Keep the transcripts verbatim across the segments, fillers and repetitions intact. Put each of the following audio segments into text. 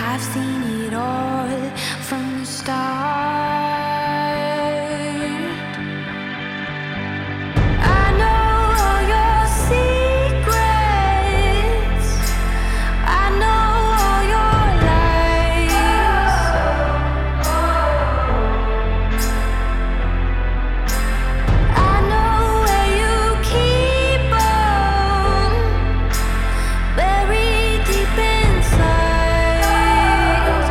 I've seen it all from the start. I know all your secrets. I know all your lies. I know where you keep 'em, buried deep inside.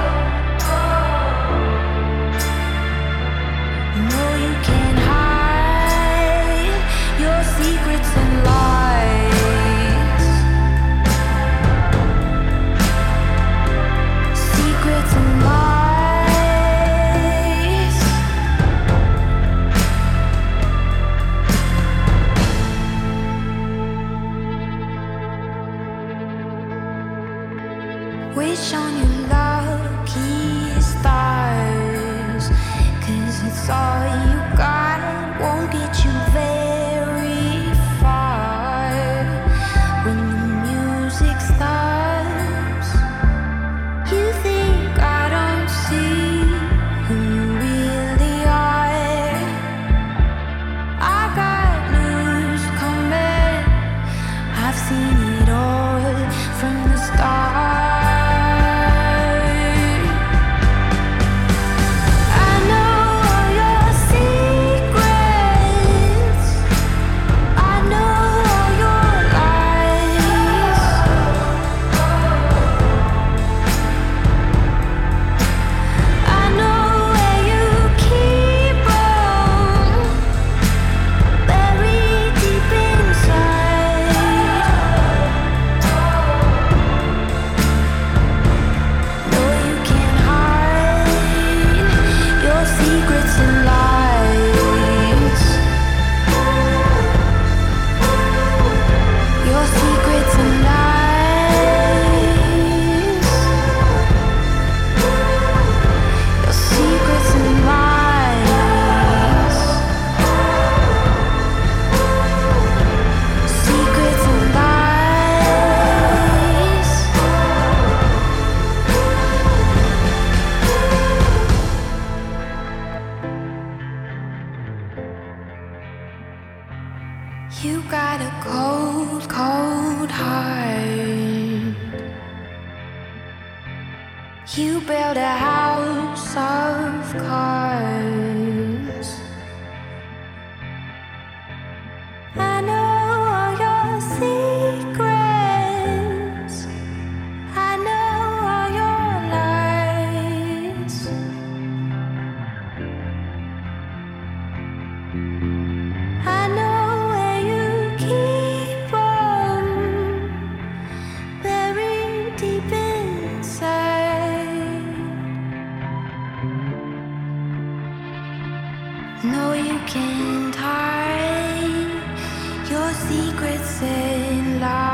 No, you can't hide your secrets and lies. Secrets and lies. Wish on your lucky stars, 'cause it's all you got. Won't get you very far. When the music stops, you think I don't see who you really are. I got news coming. I've seen it all from the start. I know all your secrets. I know all your lies. I know where you keep 'em, buried deep inside. No, you can't hide your secrets and lies. Your secrets and lies. Your secrets and lies. Secrets and lies. You got a cold, cold heart. You built a house of cards. I know all your secrets. I know all your lies. I know where you keep 'em, buried deep inside. No, you can't hide your secrets and lies.